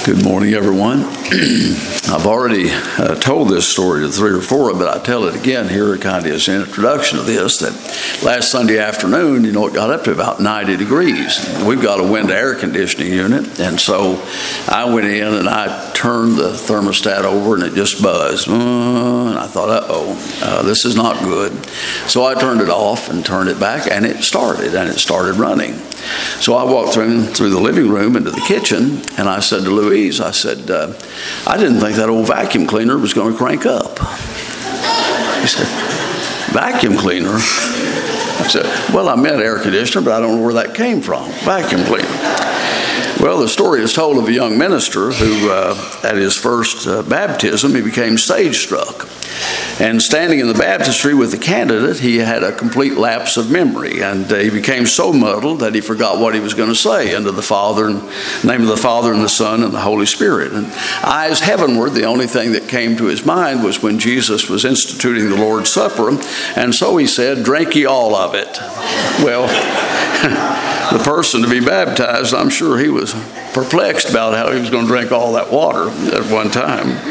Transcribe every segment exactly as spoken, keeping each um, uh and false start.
Good morning, everyone. I've already uh, told this story to three or four, but I tell it again here kind of as an introduction to this, that last Sunday afternoon, you know, it got up to about ninety degrees. We've got a window air conditioning unit, and so I went in and I turned the thermostat over and it just buzzed. And I thought, uh-oh, uh, this is not good. So I turned it off and turned it back, and it started, and it started running. So I walked through, through the living room into the kitchen, and I said to Louise, I said, uh, I didn't think that old vacuum cleaner was going to crank up. He said, vacuum cleaner? I said, well, I meant air conditioner, but I don't know where that came from. Vacuum cleaner. Well, the story is told of a young minister who, uh, at his first uh, baptism, he became stage struck. And standing in the baptistry with the candidate, he had a complete lapse of memory, and uh, he became so muddled that he forgot what he was going to say unto the Father, and name of the Father and the Son and the Holy Spirit. And eyes heavenward, the only thing that came to his mind was when Jesus was instituting the Lord's Supper, and so he said, "Drink ye all of it." Well, the person to be baptized, I'm sure he was perplexed about how he was going to drink all that water at one time.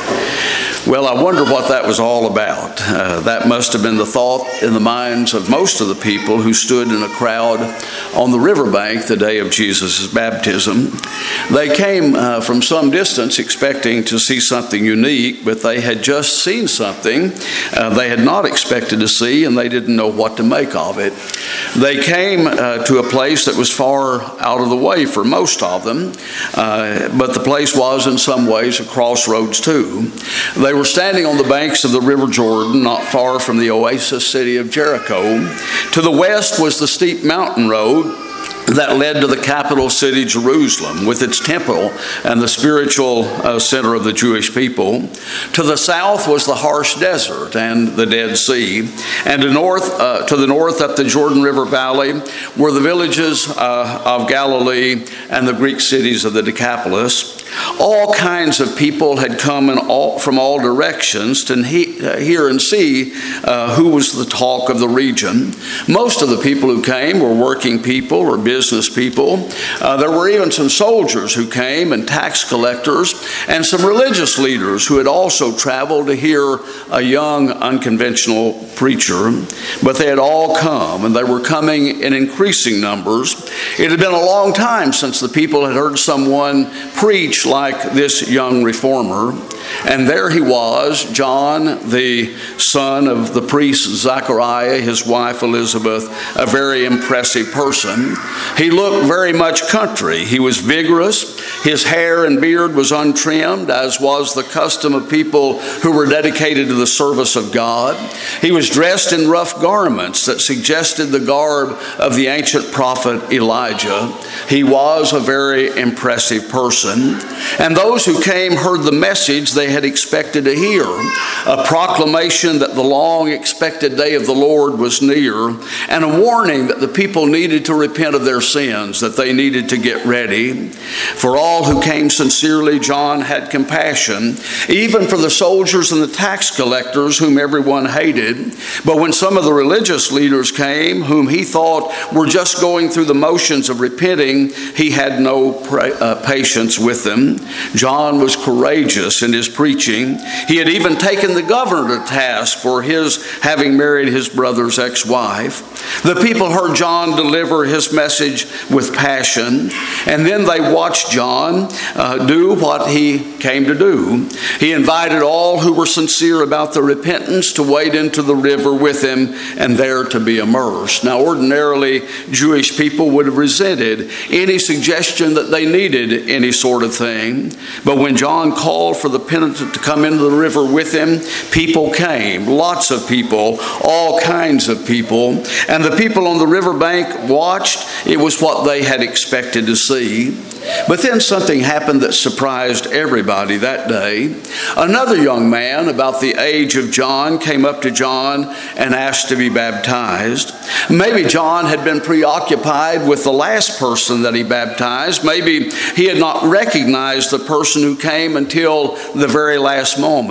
Well, I wonder what that was all about. Uh, that must have been the thought in the minds of most of the people who stood in a crowd on the riverbank the day of Jesus' baptism. They came uh, from some distance expecting to see something unique, but they had just seen something uh, they had not expected to see, and they didn't know what to make of it. They came uh, to a place that was far out of the way for most of them, uh, but the place was in some ways a crossroads too. They were standing on the banks of the River Jordan, not far from the oasis city of Jericho. To the west was the steep mountain road that led to the capital city, Jerusalem, with its temple and the spiritual uh, center of the Jewish people. To the south was the harsh desert and the Dead Sea. And to, north, uh, to the north up the Jordan River Valley were the villages uh, of Galilee and the Greek cities of the Decapolis. All kinds of people had come in all, from all directions to he, uh, hear and see uh, who was the talk of the region. Most of the people who came were working people or business people. Uh, there were even some soldiers who came, and tax collectors, and some religious leaders who had also traveled to hear a young, unconventional preacher. But they had all come, and they were coming in increasing numbers. It had been a long time since the people had heard someone preach like this young reformer. And there he was, John, the son of the priest Zachariah, his wife Elizabeth, a very impressive person. He looked very much country. He was vigorous. His hair and beard was untrimmed, as was the custom of people who were dedicated to the service of God. He was dressed in rough garments that suggested the garb of the ancient prophet Elijah. He was a very impressive person. And those who came heard the message they had expected to hear, a proclamation that the long expected day of the Lord was near, and a warning that the people needed to repent of their sins, that they needed to get ready. For all who came sincerely, John had compassion, even for the soldiers and the tax collectors whom everyone hated. But when some of the religious leaders came, whom he thought were just going through the motions of repenting, he had no pra- uh, patience with them. John was courageous in his preaching. He had even taken the governor to task for his having married his brother's ex-wife. The people heard John deliver his message with passion, and then they watched John uh, do what he came to do. He invited all who were sincere about their repentance to wade into the river with him and there to be immersed. Now, ordinarily, Jewish people would have resented any suggestion that they needed any sort of thing. But when John called for the penitent to come into the river with him, people came, lots of people, all kinds of people. And the people on the riverbank watched. It was what they had expected to see. But then something happened that surprised everybody that day. Another young man about the age of John came up to John and asked to be baptized. Maybe John had been preoccupied with the last person that he baptized. Maybe he had not recognized the person who came until the very last moment.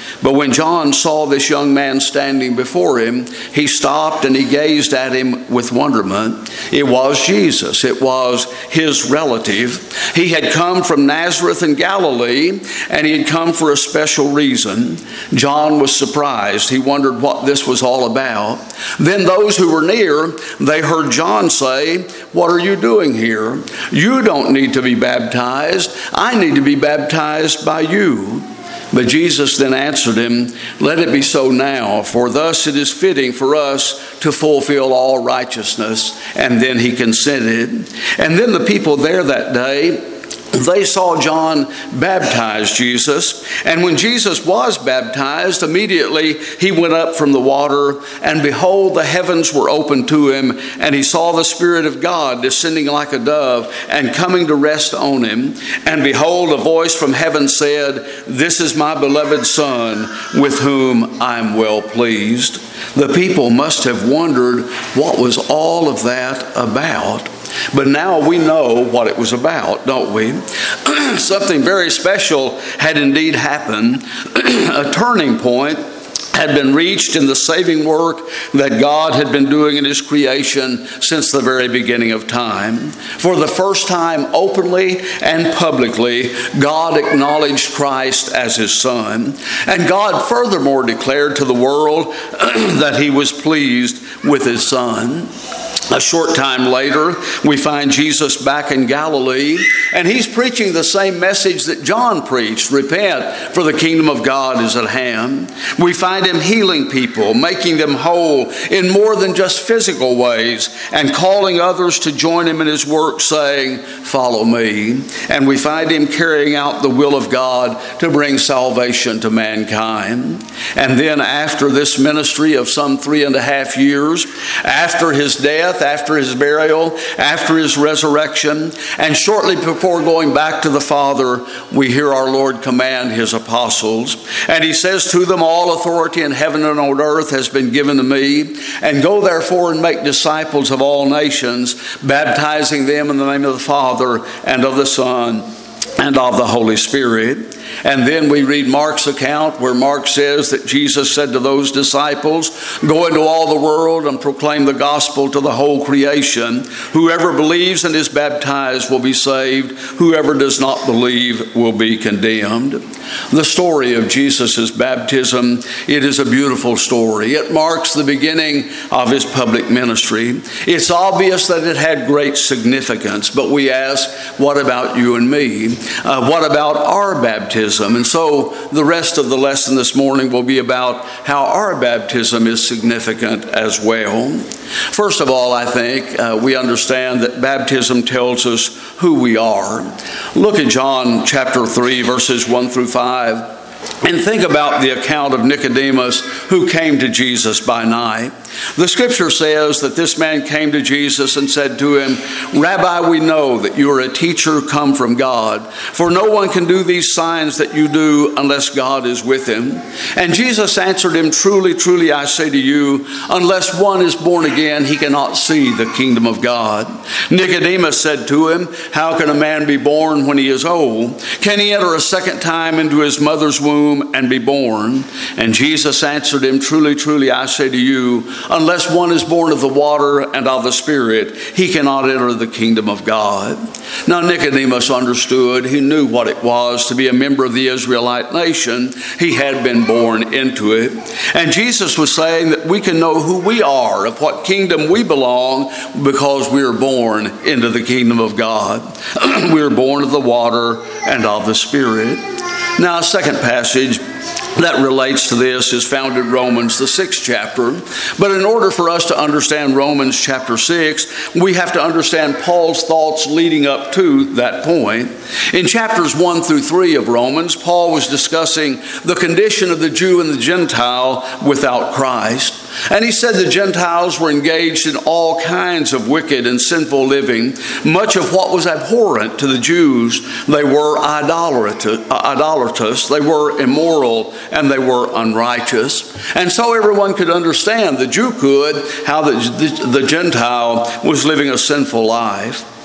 But when John saw this young man standing before him, he stopped and he gazed at him with wonderment. It was Jesus. It was his relative. He had come from Nazareth in Galilee, and he had come for a special reason. John was surprised. He wondered what this was all about. Then those who were near, they heard John say, "What are you doing here? You don't need to be baptized. I need to be baptized by you." But Jesus then answered him, "Let it be so now, for thus it is fitting for us to fulfill all righteousness." And then he consented. And then the people there that day, they saw John baptize Jesus. And when Jesus was baptized, immediately he went up from the water, and behold, the heavens were opened to him, and he saw the Spirit of God descending like a dove and coming to rest on him. And behold, a voice from heaven said, "This is my beloved Son, with whom I am well pleased." The people must have wondered what was all of that about. But now we know what it was about, don't we? Something very special had indeed happened. A turning point had been reached in the saving work that God had been doing in his creation since the very beginning of time. For the first time, openly and publicly, God acknowledged Christ as his Son. And God furthermore declared to the world that he was pleased with his Son. A short time later, we find Jesus back in Galilee, and he's preaching the same message that John preached: repent, for the kingdom of God is at hand. We find him healing people, making them whole in more than just physical ways, and calling others to join him in his work, saying, "Follow me." And we find him carrying out the will of God to bring salvation to mankind. And then after this ministry of some three and a half years, after his death, after his burial, after his resurrection, and shortly before going back to the Father, we hear our Lord command his apostles. And he says to them, "All authority in heaven and on earth has been given to me, and go therefore and make disciples of all nations, baptizing them in the name of the Father and of the Son and of the Holy Spirit." And then we read Mark's account, where Mark says that Jesus said to those disciples, "Go into all the world and proclaim the gospel to the whole creation. Whoever believes and is baptized will be saved. Whoever does not believe will be condemned." The story of Jesus' baptism, it is a beautiful story. It marks the beginning of his public ministry. It's obvious that it had great significance, but we ask, what about you and me? Uh, what about our baptism? And so the rest of the lesson this morning will be about how our baptism is significant as well. First of all, I think uh, we understand that baptism tells us who we are. Look at John chapter three, verses one through five. And think about the account of Nicodemus, who came to Jesus by night. The scripture says that this man came to Jesus and said to him, "Rabbi, we know that you are a teacher come from God, for no one can do these signs that you do unless God is with him." And Jesus answered him, "Truly, truly, I say to you, unless one is born again, he cannot see the kingdom of God." Nicodemus said to him, "How can a man be born when he is old? Can he enter a second time into his mother's womb and be born?" And Jesus answered him, "Truly, truly, I say to you, unless one is born of the water and of the Spirit, he cannot enter the kingdom of God." Now Nicodemus understood. He knew what it was to be a member of the Israelite nation. He had been born into it. And Jesus was saying that we can know who we are, of what kingdom we belong, because we are born into the kingdom of God. We are born of the water and of the Spirit. Now, a second passage that relates to this is found in Romans, the sixth chapter. But in order for us to understand Romans chapter six, we have to understand Paul's thoughts leading up to that point. In chapters one through three of Romans, Paul was discussing the condition of the Jew and the Gentile without Christ. And he said the Gentiles were engaged in all kinds of wicked and sinful living. Much of what was abhorrent to the Jews, they were idolatous, they were immoral, and they were unrighteous. And so everyone could understand, the Jew could, how the, the, the Gentile was living a sinful life.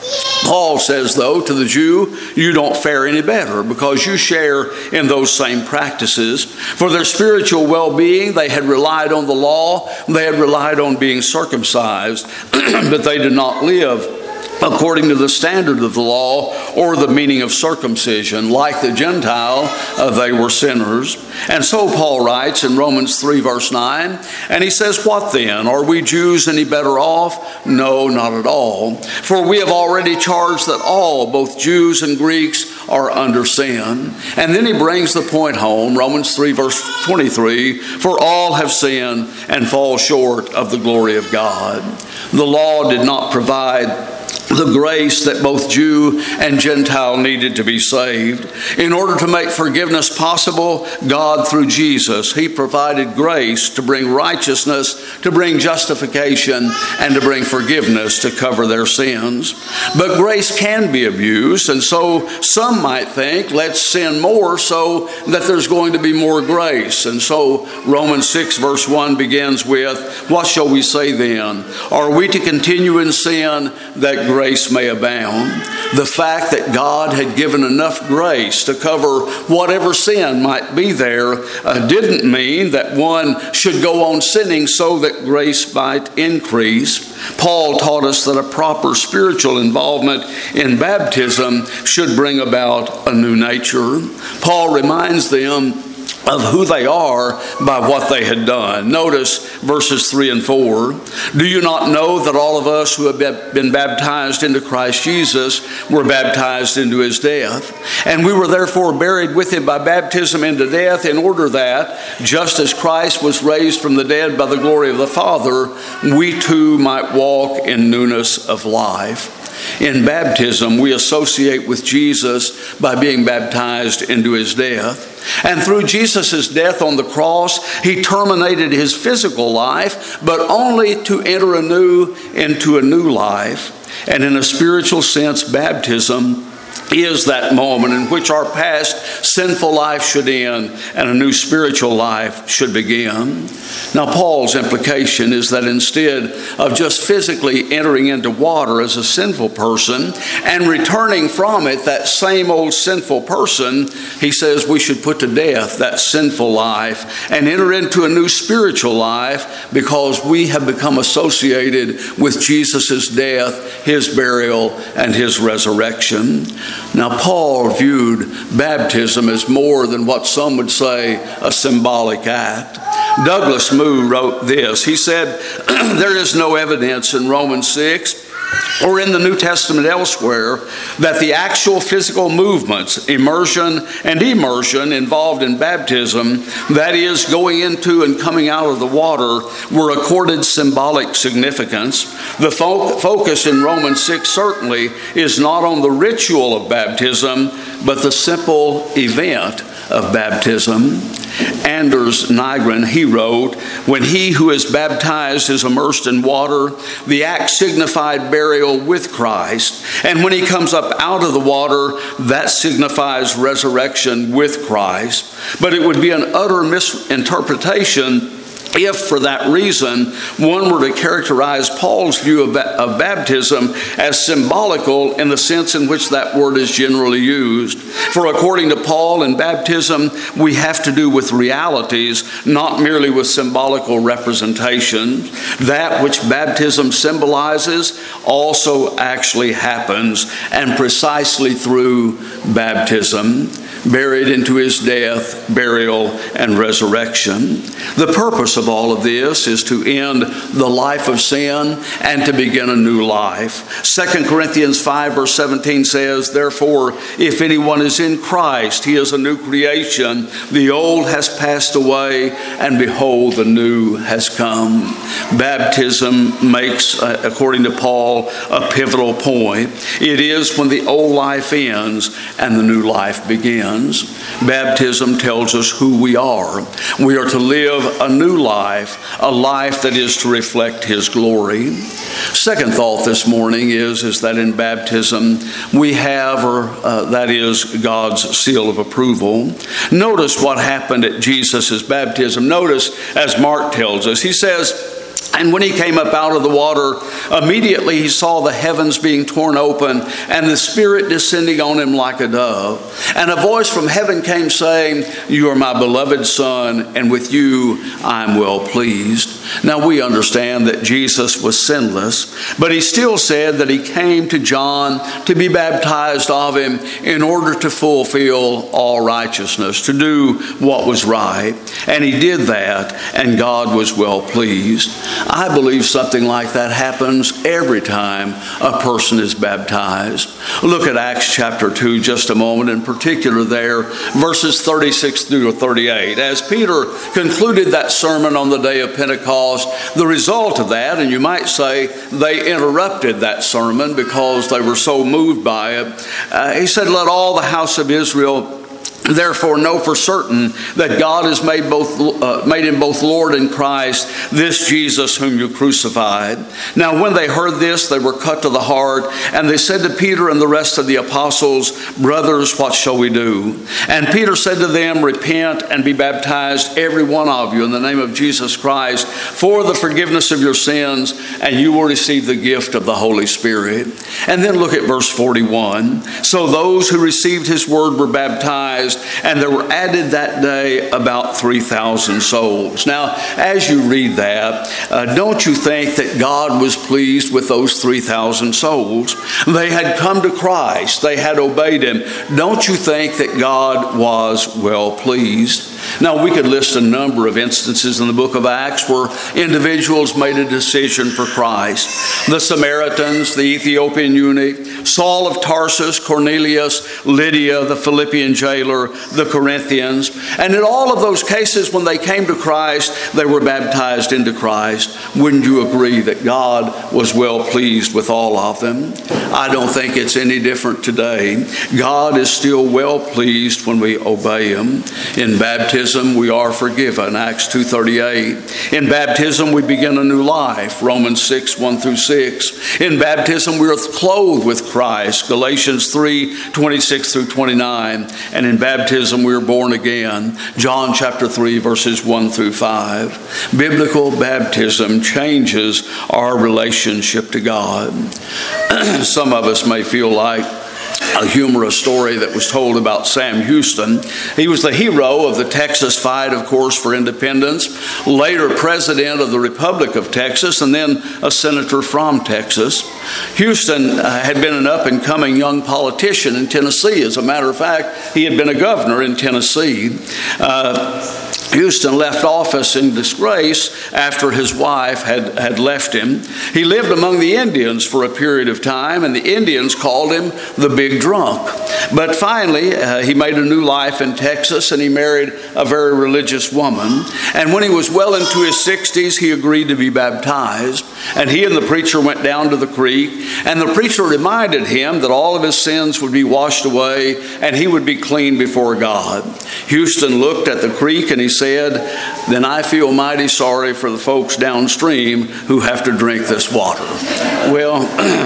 Paul says, though, to the Jew, you don't fare any better because you share in those same practices. For their spiritual well-being, they had relied on the law. They had relied on being circumcised, but they did not live according to the standard of the law or the meaning of circumcision. Like the Gentile, uh, they were sinners. And so Paul writes in Romans three, verse nine, and he says, what then? Are we Jews any better off? No, not at all. For we have already charged that all, both Jews and Greeks, are under sin. And then he brings the point home, Romans three, verse twenty-three, for all have sinned and fall short of the glory of God. The law did not provide the grace that both Jew and Gentile needed to be saved. In order to make forgiveness possible, God, through Jesus, He provided grace to bring righteousness, to bring justification, and to bring forgiveness to cover their sins. But grace can be abused, and so some might think, let's sin more so that there's going to be more grace. And so Romans six, verse one begins with, what shall we say then? Are we to continue in sin that grace may abound? The fact that God had given enough grace to cover whatever sin might be there uh, didn't mean that one should go on sinning so that grace might increase. Paul taught us that a proper spiritual involvement in baptism should bring about a new nature. Paul reminds them of who they are by what they had done. Notice verses three and four. Do you not know that all of us who have been baptized into Christ Jesus were baptized into His death? And we were therefore buried with Him by baptism into death, in order that, just as Christ was raised from the dead by the glory of the Father, we too might walk in newness of life. In baptism, we associate with Jesus by being baptized into His death. And through Jesus' death on the cross, He terminated His physical life, but only to enter anew into a new life. And in a spiritual sense, baptism is that moment in which our past sinful life should end and a new spiritual life should begin. Now, Paul's implication is that instead of just physically entering into water as a sinful person and returning from it that same old sinful person, he says we should put to death that sinful life and enter into a new spiritual life because we have become associated with Jesus' death, His burial, and His resurrection. Now, Paul viewed baptism as more than what some would say a symbolic act. Douglas Moo wrote this. He said, there is no evidence in Romans six or in the New Testament elsewhere that the actual physical movements, immersion and immersion involved in baptism, that is, going into and coming out of the water, were accorded symbolic significance. The fo- focus in Romans six certainly is not on the ritual of baptism, but the simple event of baptism. Anders Nygren, he wrote, when he who is baptized is immersed in water, the act signified burial with Christ. And when he comes up out of the water, that signifies resurrection with Christ. But it would be an utter misinterpretation if, for that reason, one were to characterize Paul's view of, ba- of baptism as symbolical in the sense in which that word is generally used. For according to Paul, in baptism, we have to do with realities, not merely with symbolical representation. That which baptism symbolizes also actually happens, and precisely through baptism, buried into His death, burial, and resurrection. The purpose of all of this is to end the life of sin and to begin a new life. Second Corinthians five verse seventeen says, therefore, if anyone is in Christ, he is a new creation. The old has passed away, and behold, the new has come. Baptism makes, uh, according to Paul, a pivotal point. It is when the old life ends and the new life begins. Baptism tells us who we are. We are to live a new life, a life that is to reflect His glory. Second thought this morning is, is that in baptism we have, or uh, that is, God's seal of approval. Notice what happened at Jesus' baptism. Notice, as Mark tells us, he says, And when he came up out of the water, immediately he saw the heavens being torn open and the Spirit descending on him like a dove. And a voice from heaven came saying, "You are my beloved Son, and with you I am well pleased." Now we understand that Jesus was sinless, but he still said that he came to John to be baptized of him in order to fulfill all righteousness, to do what was right. And he did that, and God was well pleased. I believe something like that happens every time a person is baptized. Look at Acts chapter two just a moment, in particular there, verses thirty-six through thirty-eight. As Peter concluded that sermon on the day of Pentecost, the result of that, and you might say they interrupted that sermon because they were so moved by it, uh, he said, "Let all the house of Israel therefore know for certain that God has made both uh, made him both Lord and Christ, this Jesus whom you crucified." Now when they heard this, they were cut to the heart, and they said to Peter and the rest of the apostles, "Brothers, what shall we do?" And Peter said to them, "Repent and be baptized, every one of you, in the name of Jesus Christ, for the forgiveness of your sins, and you will receive the gift of the Holy Spirit." And then look at verse forty-one. "So those who received his word were baptized, and there were added that day about three thousand souls." Now, as you read that, uh, don't you think that God was pleased with those three thousand souls? They had come to Christ. They had obeyed him. Don't you think that God was well pleased? Now, we could list a number of instances in the book of Acts where individuals made a decision for Christ. The Samaritans, the Ethiopian eunuch, Saul of Tarsus, Cornelius, Lydia, the Philippian jailer, the Corinthians. And in all of those cases, when they came to Christ, they were baptized into Christ. Wouldn't you agree that God was well pleased with all of them? I don't think it's any different today. God is still well pleased when we obey him. In baptism, we are forgiven, Acts two thirty-eight. In baptism, we begin a new life, Romans six, one through six. In baptism, we are clothed with Christ, Galatians three, twenty-six through twenty-nine. And in baptism, we are born again, John chapter three, verses one through five. Biblical baptism changes our relationship to God. Some of us may feel like a humorous story that was told about Sam Houston. He was the hero of the Texas fight, of course, for independence, later president of the Republic of Texas, and then a senator from Texas. Houston uh, had been an up-and-coming young politician in Tennessee. As a matter of fact, he had been a governor in Tennessee. Uh, Houston left office in disgrace after his wife had, had left him. He lived among the Indians for a period of time, and the Indians called him the Big Drunk. But finally, uh, he made a new life in Texas, and he married a very religious woman. And when he was well into his sixties, he agreed to be baptized. And he and the preacher went down to the creek, and the preacher reminded him that all of his sins would be washed away, and he would be clean before God. Houston looked at the creek, and he said, "Then I feel mighty sorry for the folks downstream who have to drink this water." Well,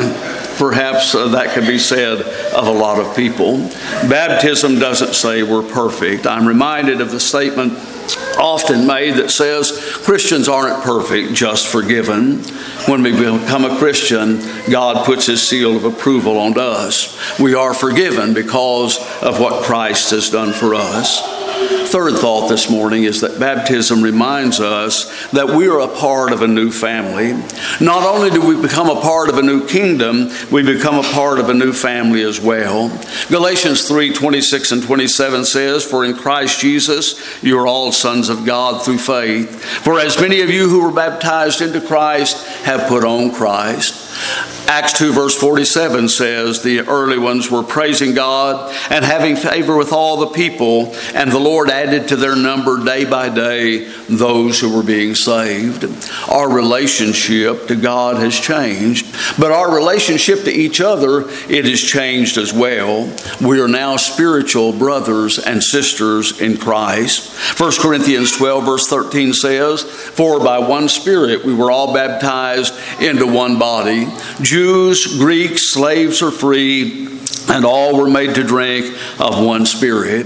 perhaps uh, that could be said of a lot of people. Baptism doesn't say we're perfect. I'm reminded of the statement often made that says Christians aren't perfect, just forgiven. When we become a Christian, God puts his seal of approval on us. We are forgiven because of what Christ has done for us. Third thought this morning is that baptism reminds us that we are a part of a new family. Not only do we become a part of a new kingdom, we become a part of a new family as well. Galatians three, twenty-six and twenty-seven says, "For in Christ Jesus you are all sons of God through faith. For as many of you who were baptized into Christ have put on Christ." Acts two verse forty-seven says, "The early ones were praising God and having favor with all the people, and the Lord added to their number day by day those who were being saved." Our relationship to God has changed, but our relationship to each other, it has changed as well. We are now spiritual brothers and sisters in Christ. First Corinthians twelve verse thirteen says, "For by one Spirit we were all baptized into one body, Jews, Greeks, slaves or free, and all were made to drink of one Spirit."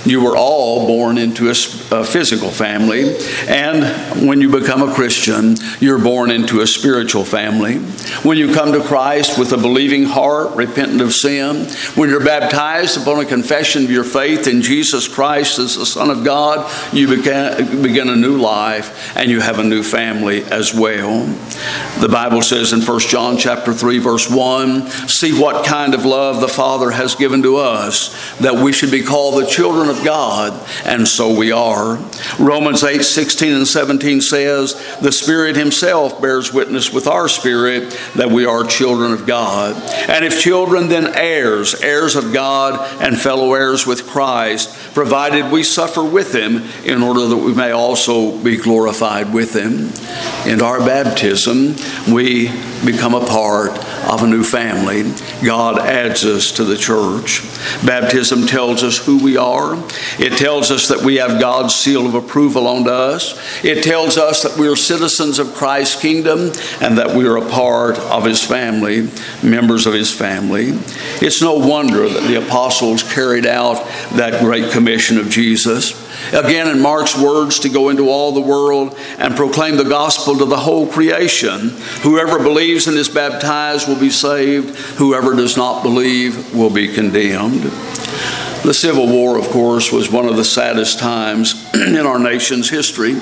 You were all born into a, a physical family, and when you become a Christian, you're born into a spiritual family. When you come to Christ with a believing heart, repentant of sin, when you're baptized upon a confession of your faith in Jesus Christ as the Son of God, you begin, begin a new life, and you have a new family as well. The Bible says in First John chapter three, verse one, see what kind of love the Father has given to us, that we should be called the children of God, and so we are. Romans eight, sixteen and seventeen says, the Spirit himself bears witness with our spirit that we are children of God. And if children, then heirs, heirs of God and fellow heirs with Christ, provided we suffer with him in order that we may also be glorified with him. In our baptism, we become a part of a new family. God adds us to the church. Baptism tells us who we are. It tells us that we have God's seal of approval on us. It tells us that we are citizens of Christ's kingdom and that we are a part of his family, members of his family. It's no wonder that the apostles carried out that great commission of Jesus. Again, in Mark's words, to go into all the world and proclaim the gospel to the whole creation. Whoever believes and is baptized will be saved. Whoever does not believe will be condemned. The Civil War, of course, was one of the saddest times in our nation's history.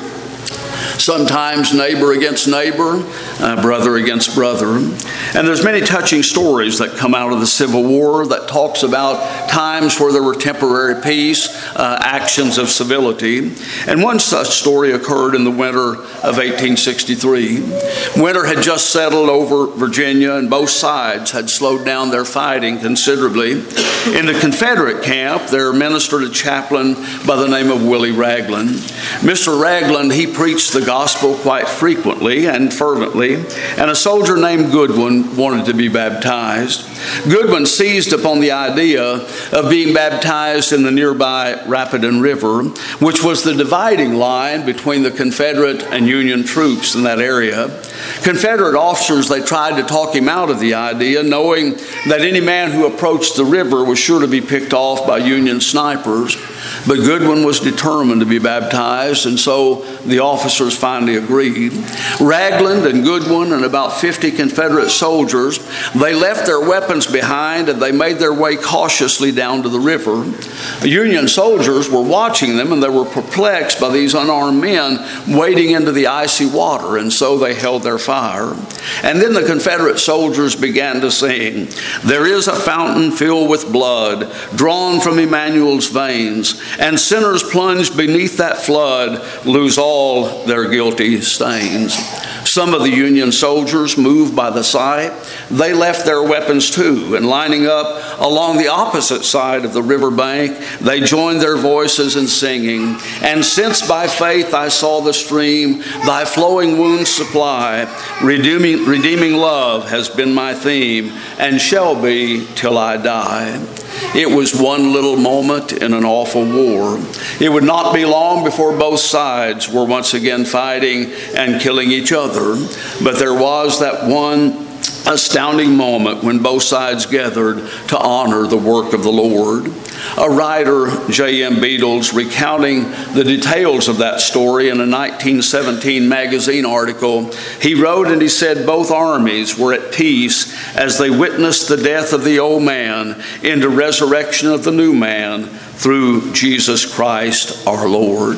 Sometimes neighbor against neighbor, uh, brother against brother. And there's many touching stories that come out of the Civil War that talks about times where there were temporary peace, uh, actions of civility. And one such story occurred in the winter of eighteen sixty-three. Winter had just settled over Virginia, and both sides had slowed down their fighting considerably. In the Confederate camp, there ministered a chaplain by the name of Willie Ragland. Mister Ragland, he preached the gospel quite frequently and fervently, and a soldier named Goodwin wanted to be baptized. Goodwin seized upon the idea of being baptized in the nearby Rapidan River, which was the dividing line between the Confederate and Union troops in that area. Confederate officers, they tried to talk him out of the idea, knowing that any man who approached the river was sure to be picked off by Union snipers. But Goodwin was determined to be baptized, and so the officers finally agreed. Ragland and Goodwin and about fifty Confederate soldiers, they left their weapons behind and they made their way cautiously down to the river. Union soldiers were watching them, and they were perplexed by these unarmed men wading into the icy water, and so they held their fire. And then the Confederate soldiers began to sing, there is a fountain filled with blood, drawn from Emmanuel's veins, and sinners plunged beneath that flood lose all their guilty stains. Some of the Union soldiers, moved by the sight, they left their weapons too, and lining up along the opposite side of the river bank, they joined their voices in singing, and since by faith I saw the stream, thy flowing wounds supply, redeeming, redeeming love has been my theme, and shall be till I die. It was one little moment in an awful war. It would not be long before both sides were once again fighting and killing each other. But there was that one astounding moment when both sides gathered to honor the work of the Lord. A writer, J M Beadles, recounting the details of that story in a nineteen seventeen magazine article, he wrote and he said both armies were at peace as they witnessed the death of the old man into resurrection of the new man through Jesus Christ our Lord.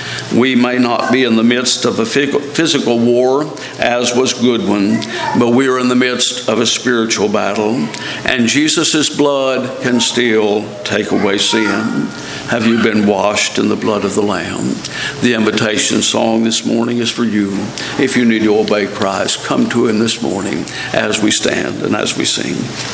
We may not be in the midst of a physical war, as was Goodwin, but we are in the midst of a spiritual battle, and Jesus' blood can still take away sin. Have you been washed in the blood of the Lamb? The invitation song this morning is for you. If you need to obey Christ, come to him this morning as we stand and as we sing.